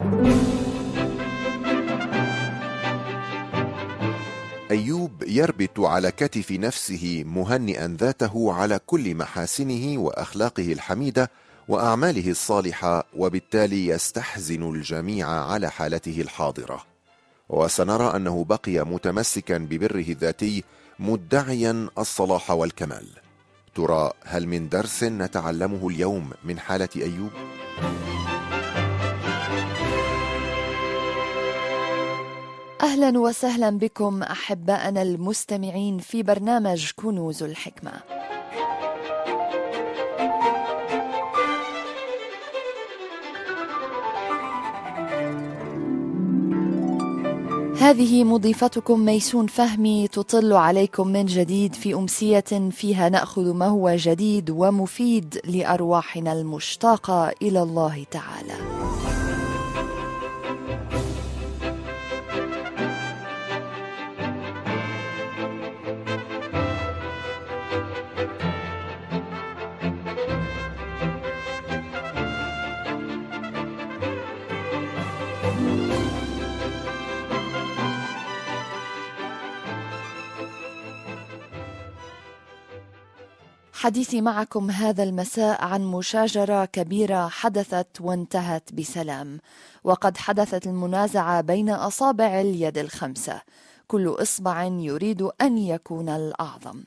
أيوب يربت على كتف نفسه مهنئا ذاته على كل محاسنه وأخلاقه الحميدة وأعماله الصالحة، وبالتالي يستحزن الجميع على حالته الحاضرة. وسنرى أنه بقي متمسكا ببره الذاتي مدعيا الصلاح والكمال. ترى هل من درس نتعلمه اليوم من حالة أيوب؟ أهلا وسهلا بكم أحبائنا المستمعين في برنامج كنوز الحكمة. هذه مضيفتكم ميسون فهمي تطل عليكم من جديد في أمسية فيها نأخذ ما هو جديد ومفيد لأرواحنا المشتاقة إلى الله تعالى. حديثي معكم هذا المساء عن مشاجرة كبيرة حدثت وانتهت بسلام، وقد حدثت المنازعة بين أصابع اليد الخمسة، كل إصبع يريد أن يكون الأعظم.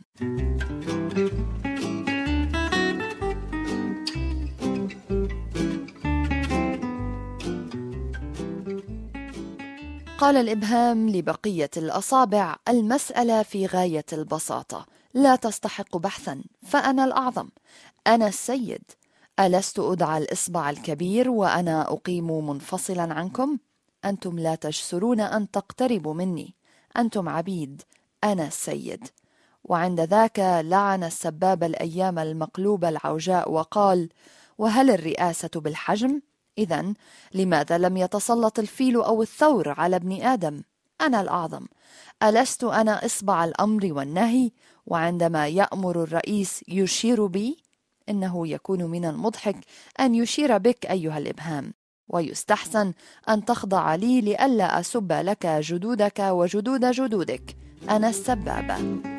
قال الإبهام لبقية الأصابع: المسألة في غاية البساطة، لا تستحق بحثا، فأنا الأعظم، أنا السيد. ألست أدعى الإصبع الكبير وأنا أقيم منفصلا عنكم؟ أنتم لا تجسرون أن تقتربوا مني، أنتم عبيد، أنا السيد. وعند ذاك لعن السباب الأيام المقلوبة العوجاء وقال: وهل الرئاسة بالحجم؟ إذن لماذا لم يتسلط الفيل أو الثور على ابن آدم؟ أنا الأعظم، ألست أنا إصبع الأمر والنهي؟ وعندما يأمر الرئيس يشير بي؟ إنه يكون من المضحك أن يشير بك أيها الإبهام، ويستحسن أن تخضع لي لئلا أسب لك جدودك وجدود جدودك. أنا السبابة.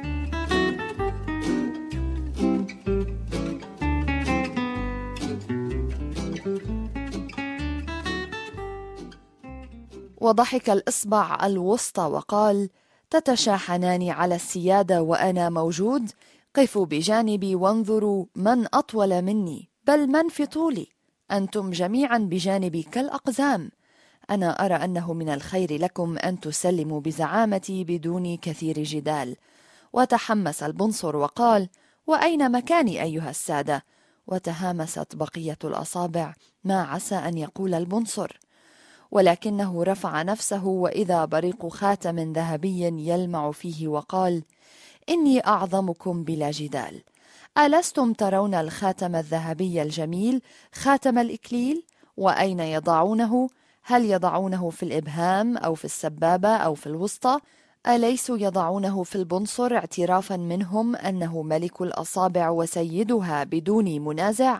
وضحك الإصبع الوسطى وقال: تتشاحنان على السيادة وأنا موجود؟ قفوا بجانبي وانظروا من أطول مني، بل من في طولي. أنتم جميعا بجانبي كالأقزام. أنا أرى أنه من الخير لكم أن تسلموا بزعامتي بدون كثير جدال. وتحمس البنصر وقال: وأين مكاني أيها السادة؟ وتهامست بقية الأصابع ما عسى أن يقول البنصر، ولكنه رفع نفسه وإذا بريق خاتم ذهبي يلمع فيه وقال: إني أعظمكم بلا جدال. ألستم ترون الخاتم الذهبي الجميل، خاتم الإكليل؟ وأين يضعونه؟ هل يضعونه في الإبهام أو في السبابة أو في الوسطى؟ أليسوا يضعونه في البنصر اعترافا منهم أنه ملك الأصابع وسيدها بدون منازع؟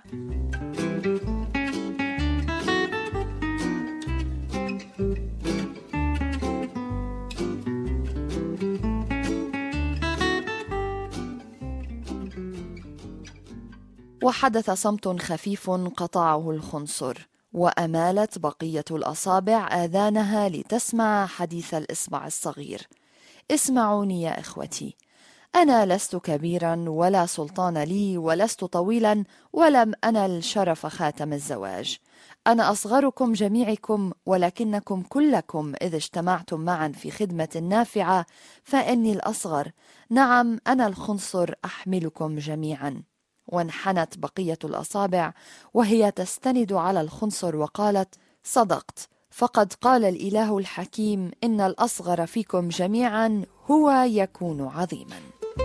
وحدث صمت خفيف قطعه الخنصر، وأمالت بقية الأصابع آذانها لتسمع حديث الإصبع الصغير. اسمعوني يا إخوتي، أنا لست كبيرا ولا سلطان لي، ولست طويلا ولم أنل شرف خاتم الزواج. أنا أصغركم جميعكم، ولكنكم كلكم إذ اجتمعتم معا في خدمة نافعة فإني الأصغر. نعم، أنا الخنصر أحملكم جميعا. وانحنت بقية الأصابع وهي تستند على الخنصر وقالت: صدقت، فقد قال الإله الحكيم: إن الأصغر فيكم جميعا هو يكون عظيما.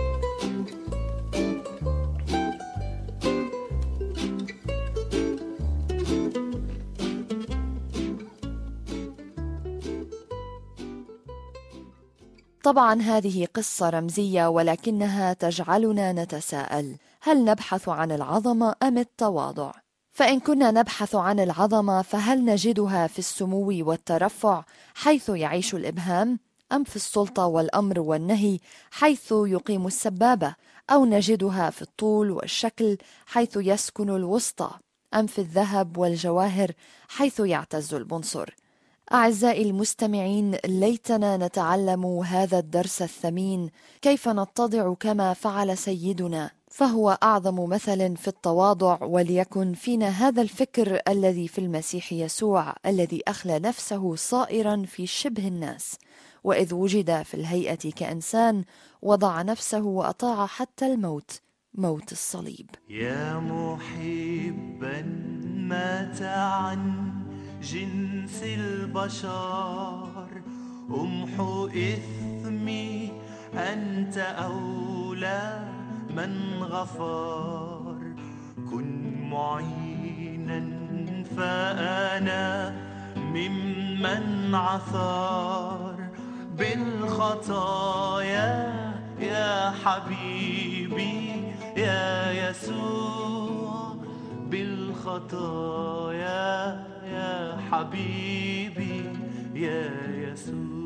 طبعا هذه قصة رمزية، ولكنها تجعلنا نتساءل: هل نبحث عن العظمة أم التواضع؟ فإن كنا نبحث عن العظمة فهل نجدها في السمو والترفع حيث يعيش الإبهام؟ أم في السلطة والأمر والنهي حيث يقيم السبابة؟ أو نجدها في الطول والشكل حيث يسكن الوسطى؟ أم في الذهب والجواهر حيث يعتز البنصر؟ أعزائي المستمعين، ليتنا نتعلم هذا الدرس الثمين، كيف نتضع كما فعل سيدنا، فهو أعظم مثل في التواضع، وليكن فينا هذا الفكر الذي في المسيح يسوع الذي أخلى نفسه صائرا في شبه الناس، وإذ وجد في الهيئة كإنسان وضع نفسه وأطاع حتى الموت، موت الصليب. يا محبا مات عن جنس البشر، أمحو إثمي أنت أولى من غفر. كن معينا فأنا ممن عثر بالخطايا يا حبيبي يا يسوع، بالخطايا يا حبيبي يا يسوع.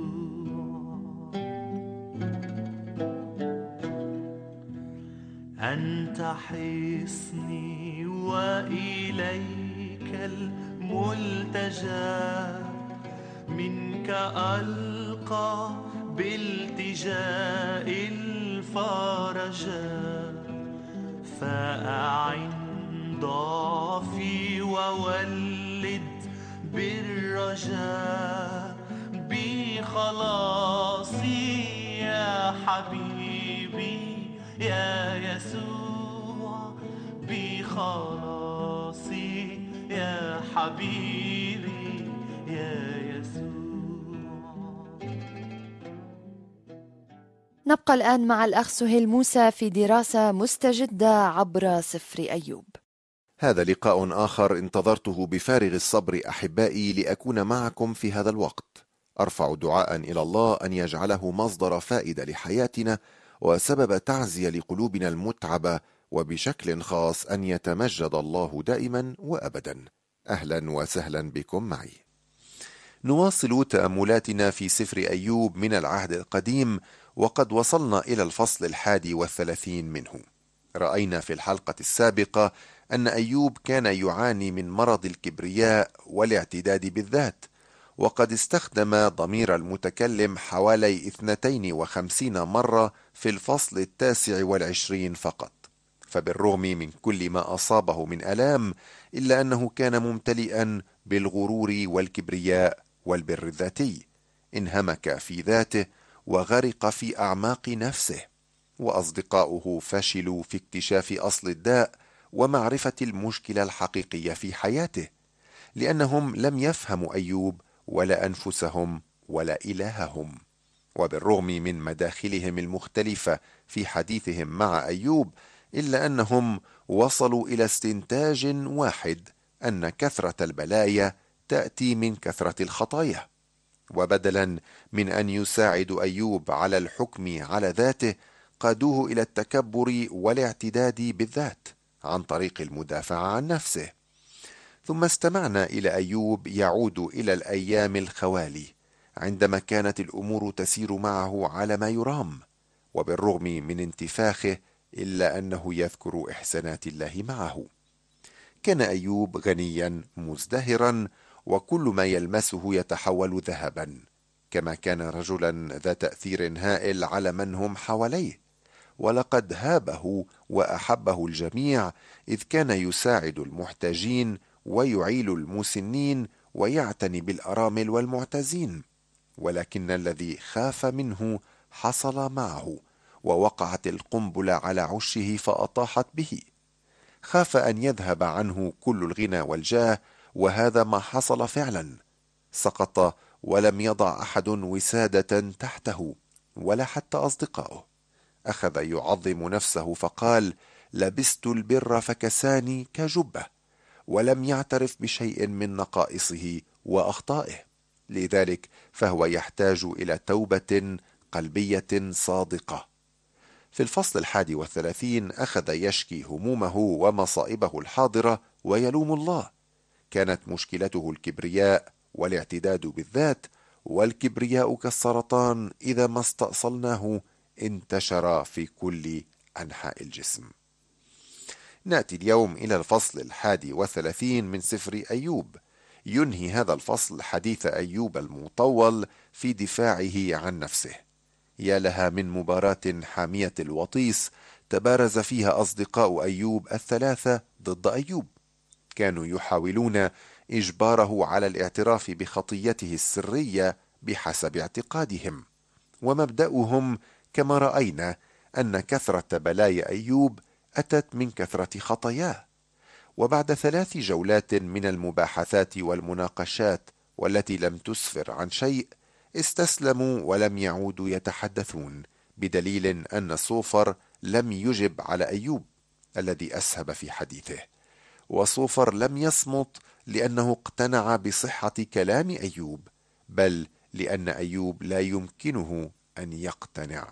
أنت حصني وإليك الملتجى، منك ألقى بالتجاء الفرجا. فأعن ضعفي وولد بالرجاء، بخلاصي يا حبيبي يا يسوع، بخلاصي يا حبيبي يا يسوع. نبقى الآن مع الأخ سهيل موسى في دراسة مستجدة عبر سفر أيوب. هذا لقاء آخر انتظرته بفارغ الصبر أحبائي لأكون معكم في هذا الوقت. أرفع دعاء إلى الله أن يجعله مصدر فائدة لحياتنا وسبب تعزية لقلوبنا المتعبة، وبشكل خاص أن يتمجد الله دائما وأبدا. أهلا وسهلا بكم معي. نواصل تأملاتنا في سفر أيوب من العهد القديم، وقد وصلنا إلى الفصل 31 منه. رأينا في الحلقة السابقة أن أيوب كان يعاني من مرض الكبرياء والاعتداد بالذات، وقد استخدم ضمير المتكلم حوالي 52 مرة في الفصل 29 فقط. فبالرغم من كل ما أصابه من ألام، إلا أنه كان ممتلئا بالغرور والكبرياء والبر الذاتي، انهمك في ذاته وغرق في أعماق نفسه، وأصدقاؤه فشلوا في اكتشاف أصل الداء ومعرفة المشكلة الحقيقية في حياته، لأنهم لم يفهموا أيوب ولا أنفسهم ولا إلههم. وبالرغم من مداخلهم المختلفة في حديثهم مع أيوب، إلا أنهم وصلوا إلى استنتاج واحد، أن كثرة البلايا تأتي من كثرة الخطايا. وبدلا من أن يساعدوا أيوب على الحكم على ذاته، قادوه إلى التكبر والاعتداد بالذات عن طريق المدافعة عن نفسه. ثم استمعنا إلى أيوب يعود إلى الأيام الخوالي، عندما كانت الأمور تسير معه على ما يرام، وبالرغم من انتفاخه إلا أنه يذكر إحسانات الله معه. كان أيوب غنيا مزدهرا، وكل ما يلمسه يتحول ذهبا، كما كان رجلا ذا تأثير هائل على من هم حواليه، ولقد هابه وأحبه الجميع، إذ كان يساعد المحتاجين ويعيل المسنين ويعتني بالأرامل والمعتزين. ولكن الذي خاف منه حصل معه، ووقعت القنبلة على عشه فأطاحت به. خاف أن يذهب عنه كل الغنى والجاه، وهذا ما حصل فعلا. سقط ولم يضع أحد وسادة تحته ولا حتى أصدقائه. أخذ يعظم نفسه فقال: لبست البر فكساني كجبة، ولم يعترف بشيء من نقائصه وأخطائه. لذلك فهو يحتاج إلى توبة قلبية صادقة. في الفصل 31 أخذ يشكي همومه ومصائبه الحاضرة ويلوم الله. كانت مشكلته الكبرياء والاعتداد بالذات، والكبرياء كالسرطان إذا ما استأصلناه انتشر في كل أنحاء الجسم. نأتي اليوم إلى الفصل 31 من سفر أيوب. ينهي هذا الفصل حديث أيوب المطول في دفاعه عن نفسه. يا لها من مباراة حامية الوطيس تبارز فيها أصدقاء أيوب الثلاثة ضد أيوب. كانوا يحاولون إجباره على الاعتراف بخطيته السرية بحسب اعتقادهم، ومبدأهم كما رأينا أن كثرة بلايا أيوب أتت من كثرة خطاياه. وبعد 3 جولات من المباحثات والمناقشات والتي لم تسفر عن شيء، استسلموا ولم يعودوا يتحدثون، بدليل أن صوفر لم يجب على أيوب الذي أسهب في حديثه. وصوفر لم يصمت لأنه اقتنع بصحة كلام أيوب، بل لأن أيوب لا يمكنه أن يقتنع.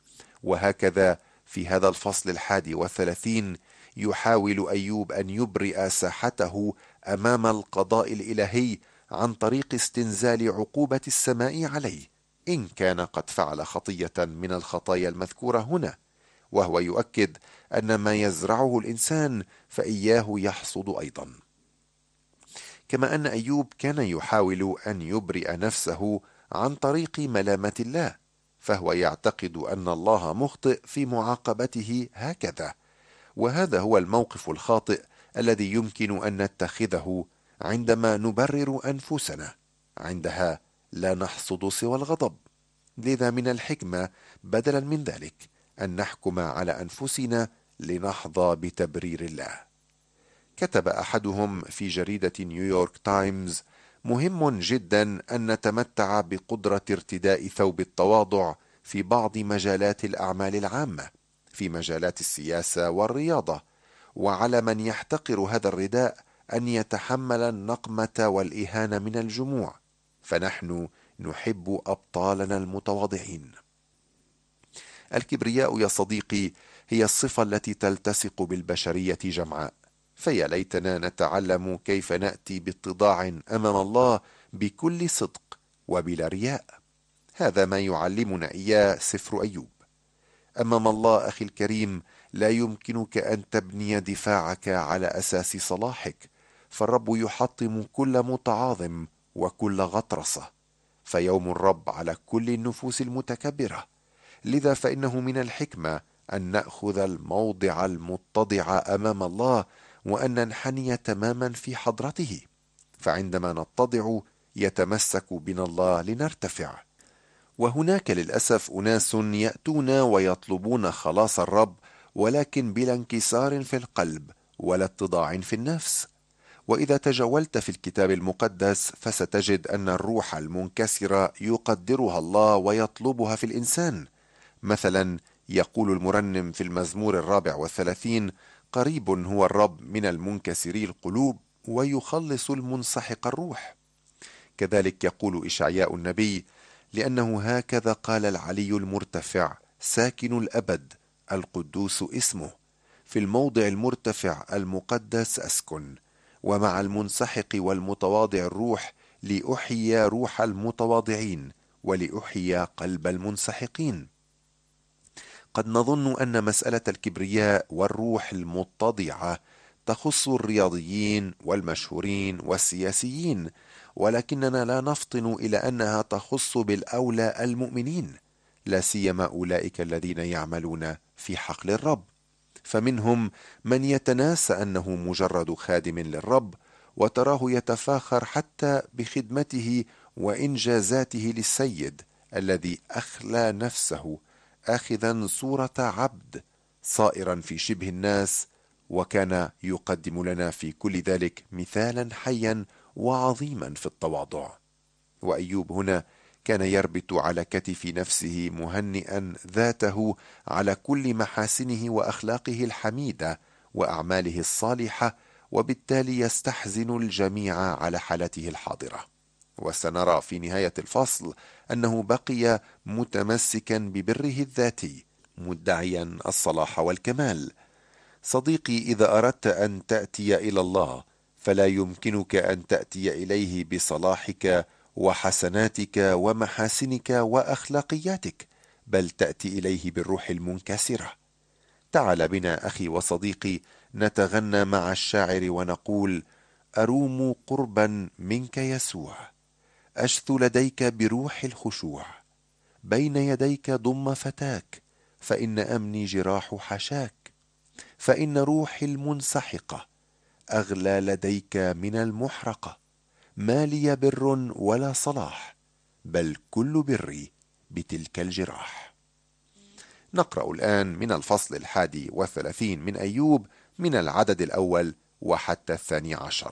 وهكذا في هذا الفصل 31 يحاول أيوب أن يبرئ ساحته أمام القضاء الإلهي عن طريق استنزال عقوبة السماء عليه إن كان قد فعل خطية من الخطايا المذكورة هنا، وهو يؤكد أن ما يزرعه الإنسان فإياه يحصد أيضا. كما أن أيوب كان يحاول أن يبرئ نفسه عن طريق ملامة الله، فهو يعتقد أن الله مخطئ في معاقبته هكذا. وهذا هو الموقف الخاطئ الذي يمكن أن نتخذه عندما نبرر أنفسنا، عندها لا نحصد سوى الغضب. لذا من الحكمة بدلا من ذلك أن نحكم على أنفسنا لنحظى بتبرير الله. كتب أحدهم في جريدة نيويورك تايمز: مهم جدا أن نتمتع بقدرة ارتداء ثوب التواضع في بعض مجالات الأعمال العامة، في مجالات السياسة والرياضة، وعلى من يحتقر هذا الرداء أن يتحمل النقمة والإهانة من الجموع، فنحن نحب أبطالنا المتواضعين. الكبرياء يا صديقي هي الصفة التي تلتصق بالبشرية جمعاء، فيا ليتنا نتعلم كيف نأتي باتضاع أمام الله بكل صدق وبلا رياء. هذا ما يعلمنا إياه سفر أيوب. أمام الله أخي الكريم لا يمكنك أن تبني دفاعك على أساس صلاحك، فالرب يحطم كل متعاظم وكل غطرسة، فيوم الرب على كل النفوس المتكبرة. لذا فإنه من الحكمة أن نأخذ الموضع المتضع أمام الله، وأن ننحني تماما في حضرته، فعندما نتضع يتمسك بنا الله لنرتفع. وهناك للأسف أناس يأتون ويطلبون خلاص الرب، ولكن بلا انكسار في القلب ولا اتضاع في النفس. وإذا تجولت في الكتاب المقدس فستجد أن الروح المنكسرة يقدرها الله ويطلبها في الإنسان. مثلا يقول المرنم في المزمور 34: قريب هو الرب من المنكسري القلوب ويخلص المنسحق الروح. كذلك يقول إشعياء النبي: لأنه هكذا قال العلي المرتفع ساكن الأبد القدوس اسمه، في الموضع المرتفع المقدس أسكن، ومع المنسحق والمتواضع الروح، لأحيي روح المتواضعين ولأحيي قلب المنسحقين. قد نظن أن مسألة الكبرياء والروح المتضعة تخص الرياضيين والمشهورين والسياسيين، ولكننا لا نفطن إلى أنها تخص بالأولى المؤمنين، لا سيما أولئك الذين يعملون في حقل الرب. فمنهم من يتناسى أنه مجرد خادم للرب، وتراه يتفاخر حتى بخدمته وإنجازاته للسيد الذي أخلى نفسه، آخذا صورة عبد صائرا في شبه الناس، وكان يقدم لنا في كل ذلك مثالا حيا وعظيما في التواضع. وأيوب هنا كان يربط على كتف نفسه مهنئا ذاته على كل محاسنه وأخلاقه الحميدة وأعماله الصالحة، وبالتالي يستحزن الجميع على حالته الحاضرة. وسنرى في نهاية الفصل أنه بقي متمسكا ببره الذاتي، مدعيا الصلاح والكمال. صديقي، إذا أردت أن تأتي إلى الله فلا يمكنك أن تأتي إليه بصلاحك وحسناتك ومحاسنك وأخلاقياتك، بل تأتي إليه بالروح المنكسرة. تعال بنا أخي وصديقي نتغنى مع الشاعر ونقول: أروم قربا منك يسوع، أشثو لديك بروح الخشوع، بين يديك ضم فتاك، فإن أمني جراح حشاك، فإن روحي المنسحقة أغلى لديك من المحرقة، ما لي بر ولا صلاح، بل كل بري بتلك الجراح. نقرأ الآن من الفصل 31 من أيوب، من العدد الأول وحتى 12.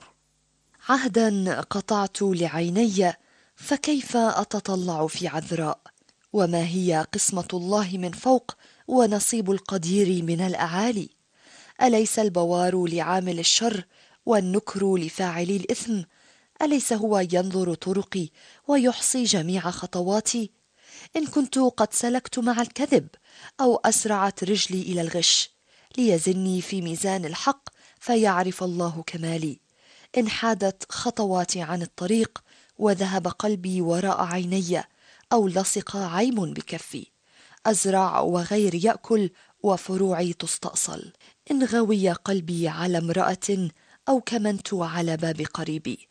عهدا قطعت لعيني، فكيف أتطلع في عذراء؟ وما هي قسمة الله من فوق، ونصيب القدير من الأعالي؟ أليس البوار لعامل الشر، والنكر لفاعلي الإثم؟ أليس هو ينظر طرقي ويحصي جميع خطواتي؟ إن كنت قد سلكت مع الكذب، أو أسرعت رجلي إلى الغش، ليزني في ميزان الحق فيعرف الله كمالي. إن حادت خطواتي عن الطريق، وذهب قلبي وراء عيني، أو لصق عيب بكفي، أزرع وغير يأكل، وفروعي تستأصل. إن غوي قلبي على امرأة، أو كمنت على باب قريبي،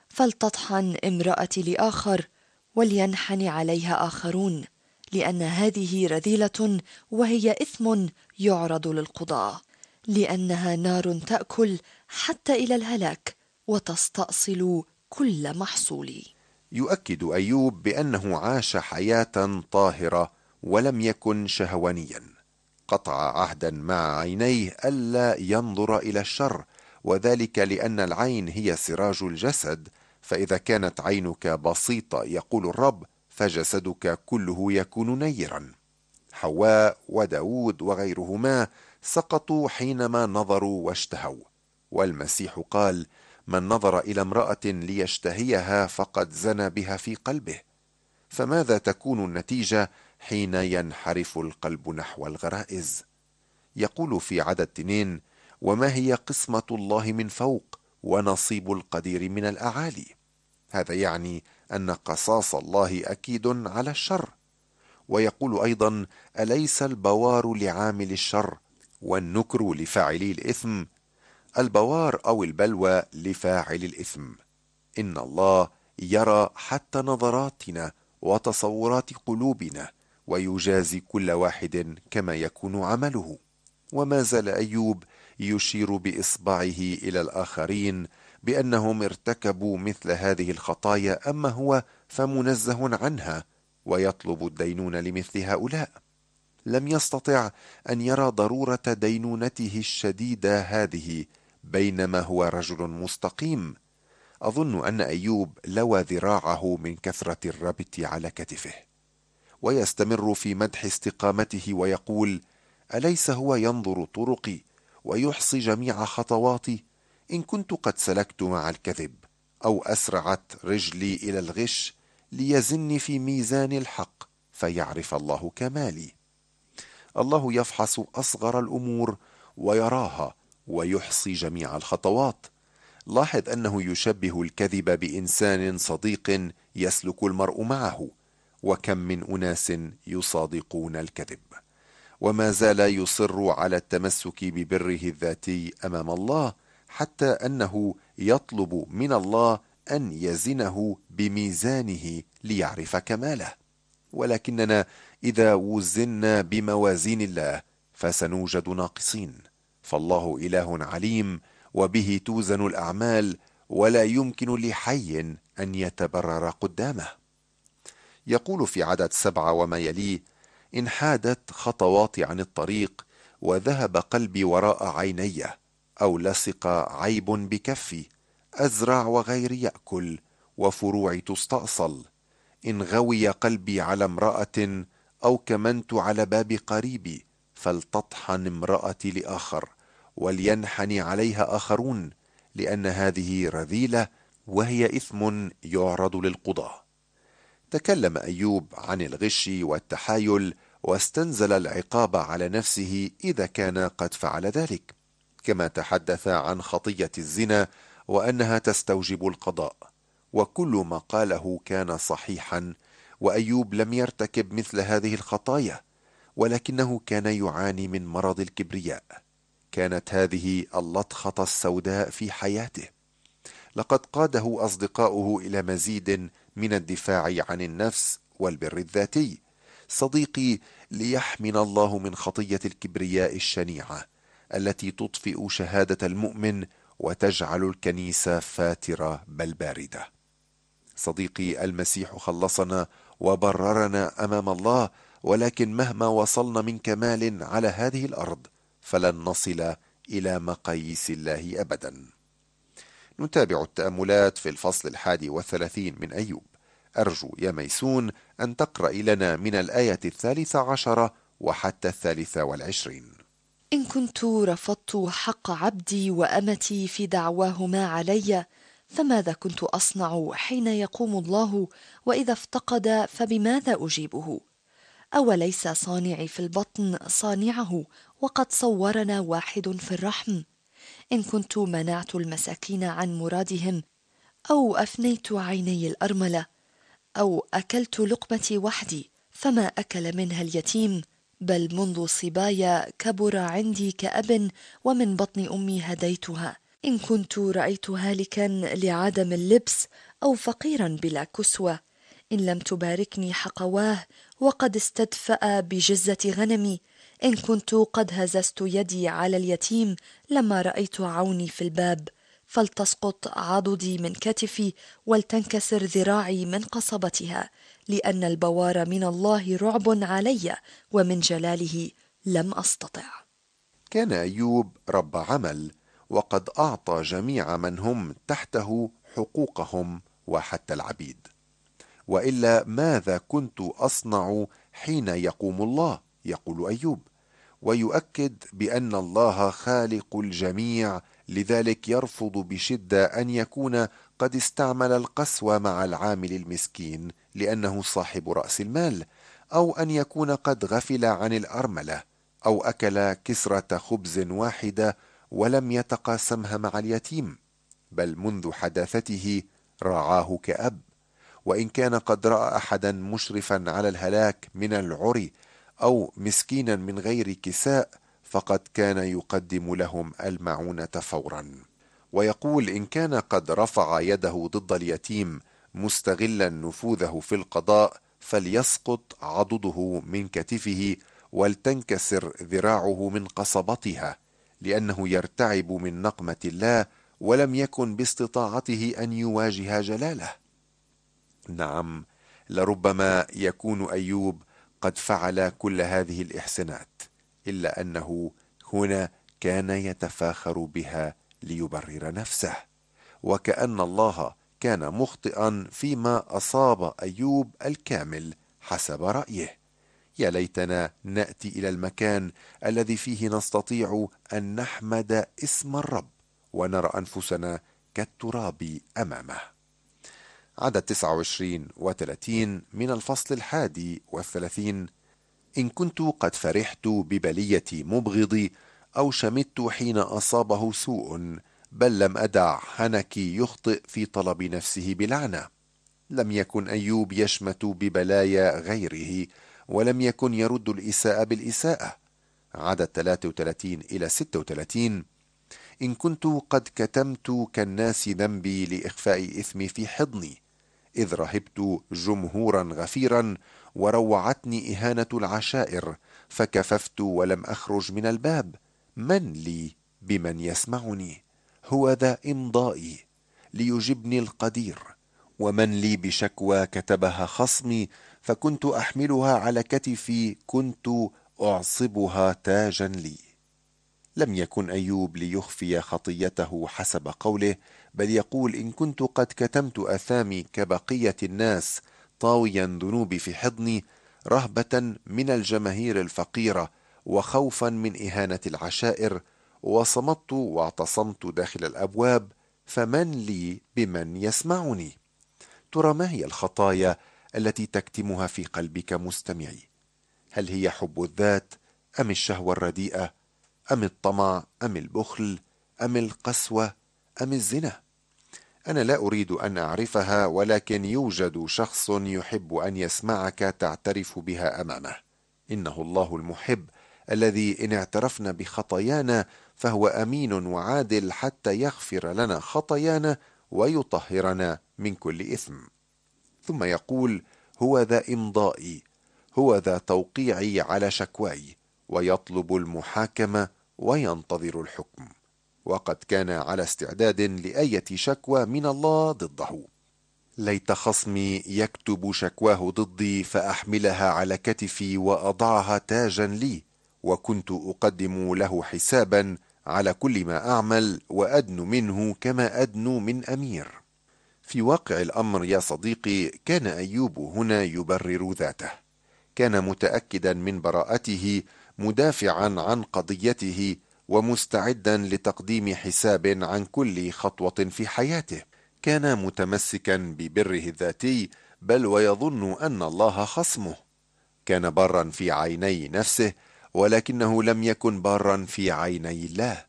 فلتطحن امرأتي لآخر، ولينحني عليها آخرون، لأن هذه رذيلة وهي إثم يعرض للقضاء، لأنها نار تأكل حتى إلى الهلاك، وتستأصل كل محصول. يؤكد أيوب بأنه عاش حياة طاهرة ولم يكن شهوانيا. قطع عهدا مع عينيه ألا ينظر إلى الشر، وذلك لأن العين هي سراج الجسد، فإذا كانت عينك بسيطة يقول الرب فجسدك كله يكون نيرا. حواء وداود وغيرهما سقطوا حينما نظروا واشتهوا، والمسيح قال: من نظر إلى امرأة ليشتهيها فقد زنى بها في قلبه. فماذا تكون النتيجة حين ينحرف القلب نحو الغرائز؟ يقول في عدد 2: وما هي قسمة الله من فوق، ونصيب القدير من الأعالي. هذا يعني أن قصاص الله أكيد على الشر. ويقول أيضا: أليس البوار لعامل الشر، والنكر لفاعلي الإثم؟ البوار أو البلوى لفاعل الإثم. إن الله يرى حتى نظراتنا وتصورات قلوبنا، ويجازي كل واحد كما يكون عمله. وما زال أيوب يشير بإصبعه إلى الآخرين بأنهم ارتكبوا مثل هذه الخطايا، أما هو فمنزه عنها، ويطلب الدينون لمثل هؤلاء. لم يستطع أن يرى ضرورة دينونته الشديدة هذه، بينما هو رجل مستقيم. أظن أن أيوب لوى ذراعه من كثرة الربط على كتفه، ويستمر في مدح استقامته ويقول: أليس هو ينظر طرقي ويحصي جميع خطواتي؟ إن كنت قد سلكت مع الكذب، أو أسرعت رجلي إلى الغش، ليزني في ميزان الحق فيعرف الله كمالي. الله يفحص أصغر الأمور ويراها، ويحصي جميع الخطوات. لاحظ أنه يشبه الكذب بإنسان صديق يسلك المرء معه، وكم من أناس يصادقون الكذب. وما زال يصر على التمسك ببره الذاتي أمام الله، حتى أنه يطلب من الله أن يزنه بميزانه ليعرف كماله. ولكننا إذا وزنا بموازين الله فسنوجد ناقصين، فالله إله عليم، وبه توزن الأعمال، ولا يمكن لحي أن يتبرر قدامه. يقول في عدد 7 وما يليه: إن حادت خطواتي عن الطريق، وذهب قلبي وراء عيني، أو لصق عيب بكفي، أزرع وغير يأكل، وفروعي تستأصل. إن غوي قلبي على امرأة، أو كمنت على باب قريبي، فلتطحن امرأتي لآخر، ولينحني عليها آخرون، لأن هذه رذيلة وهي إثم يعرض للقضاء. تكلم أيوب عن الغش والتحايل، واستنزل العقاب على نفسه إذا كان قد فعل ذلك. كما تحدث عن خطية الزنا وأنها تستوجب القضاء، وكل ما قاله كان صحيحا، وأيوب لم يرتكب مثل هذه الخطايا، ولكنه كان يعاني من مرض الكبرياء. كانت هذه اللطخة السوداء في حياته. لقد قاده أصدقاؤه إلى مزيد من الدفاع عن النفس والبر الذاتي. صديقي، ليحمنا الله من خطية الكبرياء الشنيعة التي تطفئ شهادة المؤمن وتجعل الكنيسة فاترة بل باردة. صديقي، المسيح خلصنا وبررنا أمام الله، ولكن مهما وصلنا من كمال على هذه الأرض فلن نصل إلى مقاييس الله أبدا. نتابع التأملات في الفصل 31 من أيوب. أرجو يا ميسون أن تقرأ لنا من الآية 13 وحتى 23. إن كنت رفضت حق عبدي وأمتي في دعواهما علي، فماذا كنت أصنع حين يقوم الله؟ وإذا افتقد فبماذا أجيبه؟ أوليس صانعي في البطن صانعه، وقد صورنا واحد في الرحم؟ إن كنت منعت المساكين عن مرادهم، أو أفنيت عيني الأرملة، أو أكلت لقمتي وحدي، فما أكل منها اليتيم، بل منذ صبايا كبر عندي كأب، ومن بطن أمي هديتها. إن كنت رأيت هالكا لعدم اللبس، أو فقيرا بلا كسوة، إن لم تباركني حقواه، وقد استدفأ بجزة غنمي. إن كنت قد هززت يدي على اليتيم لما رأيت عوني في الباب، فلتسقط عضدي من كتفي، ولتنكسر ذراعي من قصبتها، لأن البوار من الله رعب علي، ومن جلاله لم أستطع. كان أيوب رب عمل، وقد أعطى جميع من هم تحته حقوقهم وحتى العبيد. وإلا ماذا كنت أصنع حين يقوم الله؟ يقول أيوب، ويؤكد بأن الله خالق الجميع، لذلك يرفض بشدة أن يكون قد استعمل القسوة مع العامل المسكين لأنه صاحب رأس المال، أو أن يكون قد غفل عن الأرملة، أو أكل كسرة خبز واحدة ولم يتقاسمها مع اليتيم، بل منذ حداثته راعاه كأب. وإن كان قد رأى أحدا مشرفا على الهلاك من العري أو مسكينا من غير كساء، فقد كان يقدم لهم المعونة فورا. ويقول: إن كان قد رفع يده ضد اليتيم مستغلا نفوذه في القضاء، فليسقط عضده من كتفه، ولتنكسر ذراعه من قصبتها، لأنه يرتعب من نقمة الله، ولم يكن باستطاعته أن يواجه جلاله. نعم، لربما يكون أيوب قد فعل كل هذه الإحسانات، إلا أنه هنا كان يتفاخر بها ليبرر نفسه، وكأن الله كان مخطئا فيما أصاب أيوب الكامل حسب رأيه. يا ليتنا نأتي إلى المكان الذي فيه نستطيع أن نحمد اسم الرب ونرى أنفسنا كالتراب أمامه. عدد 29 و30 من الفصل 31. إن كنت قد فرحت ببلية مبغضي، أو شمت حين أصابه سوء، بل لم أدع حنكي يخطئ في طلب نفسه بلعنة. لم يكن أيوب يشمت ببلايا غيره، ولم يكن يرد الإساءة بالإساءة. عدد 33 إلى 36. إن كنت قد كتمت كالناس ذنبي لإخفاء إثمي في حضني، إذ رهبت جمهورا غفيرا، وروعتني إهانة العشائر، فكففت ولم أخرج من الباب. من لي بمن يسمعني؟ هو ذا إمضائي ليجبني القدير. ومن لي بشكوى كتبها خصمي، فكنت أحملها على كتفي، كنت أعصبها تاجا لي. لم يكن أيوب ليخفي خطيته حسب قوله، بل يقول: إن كنت قد كتمت أثامي كبقية الناس، طاويا ذنوبي في حضني، رهبة من الجماهير الفقيرة، وخوفا من إهانة العشائر، وصمت واعتصمت داخل الأبواب، فمن لي بمن يسمعني؟ ترى ما هي الخطايا التي تكتمها في قلبك مستمعي؟ هل هي حب الذات، أم الشهوة الرديئة، أم الطمع أم البخل أم القسوة أم الزنا؟ أنا لا أريد أن أعرفها، ولكن يوجد شخص يحب أن يسمعك تعترف بها أمامه. إنه الله المحب الذي إن اعترفنا بخطايانا فهو أمين وعادل حتى يغفر لنا خطايانا ويطهرنا من كل إثم. ثم يقول: هو ذا إمضائي، هو ذا توقيعي على شكواي، ويطلب المحاكمة وينتظر الحكم. وقد كان على استعداد لأية شكوى من الله ضده. ليت خصمي يكتب شكواه ضدي فأحملها على كتفي وأضعها تاجا لي، وكنت أقدم له حسابا على كل ما أعمل، وأدن منه كما أدن من أمير. في واقع الأمر يا صديقي، كان أيوب هنا يبرر ذاته، كان متأكدا من براءته، مدافعا عن قضيته، ومستعدا لتقديم حساب عن كل خطوة في حياته. كان متمسكا ببره الذاتي، بل ويظن أن الله خصمه. كان بارا في عيني نفسه، ولكنه لم يكن بارا في عيني الله.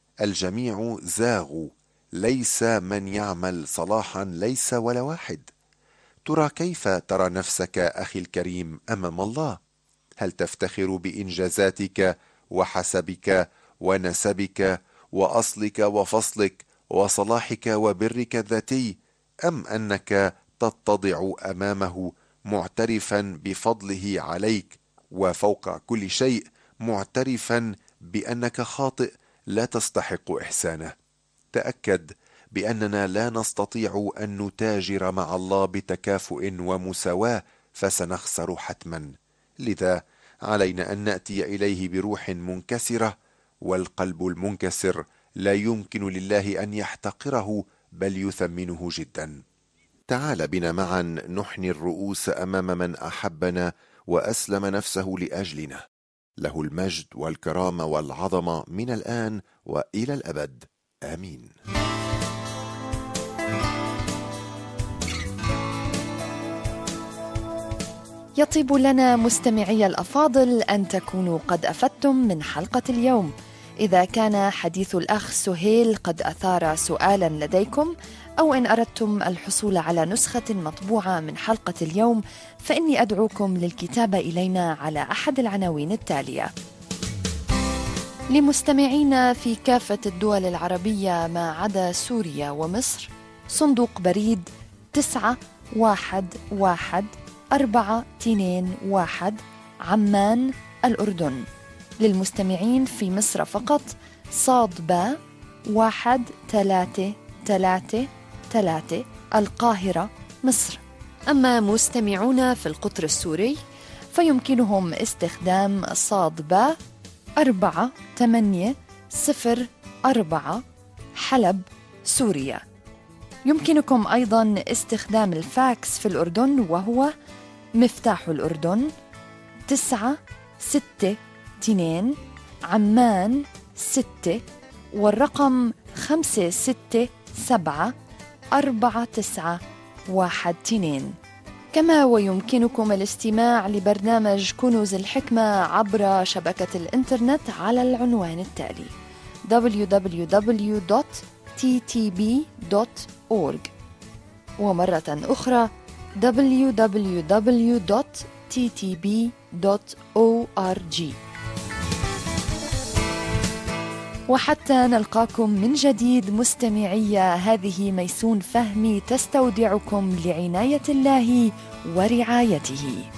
الجميع زاغوا، ليس من يعمل صلاحا، ليس ولا واحد. ترى كيف ترى نفسك أخي الكريم أمام الله؟ هل تفتخر بإنجازاتك وحسبك ونسبك وأصلك وفصلك وصلاحك وبرك الذاتي، أم أنك تتضع أمامه معترفا بفضله عليك، وفوق كل شيء معترفا بأنك خاطئ لا تستحق إحسانه؟ تأكد بأننا لا نستطيع أن نتاجر مع الله بتكافؤ ومساواة، فسنخسر حتما. لذا علينا أن نأتي إليه بروح منكسرة، والقلب المنكسر لا يمكن لله أن يحتقره، بل يثمنه جدا. تعال بنا معا نحني الرؤوس أمام من أحبنا وأسلم نفسه لأجلنا. له المجد والكرامة والعظمة من الآن وإلى الأبد، آمين. يطيب لنا مستمعي الأفاضل أن تكونوا قد أفدتم من حلقة اليوم. إذا كان حديث الأخ سهيل قد أثار سؤالا لديكم، أو إن أردتم الحصول على نسخة مطبوعة من حلقة اليوم، فإني أدعوكم للكتابة إلينا على أحد العناوين التالية: لمستمعينا في كافة الدول العربية ما عدا سوريا ومصر، صندوق بريد 911421 عمان، الأردن. للمستمعين في مصر فقط، صاد با 1333 القاهرة، مصر. أما مستمعون في القطر السوري فيمكنهم استخدام صاد با 4804 حلب، سوريا. يمكنكم أيضا استخدام الفاكس في الأردن، وهو مفتاح الأردن 962 عمان 6، والرقم 5674912. كما ويمكنكم الاستماع لبرنامج كنوز الحكمة عبر شبكة الإنترنت على العنوان التالي: www.ttb.org، ومرة أخرى www.ttb.org. وحتى نلقاكم من جديد مستمعي، هذه ميسون فهمي تستودعكم لعناية الله ورعايته.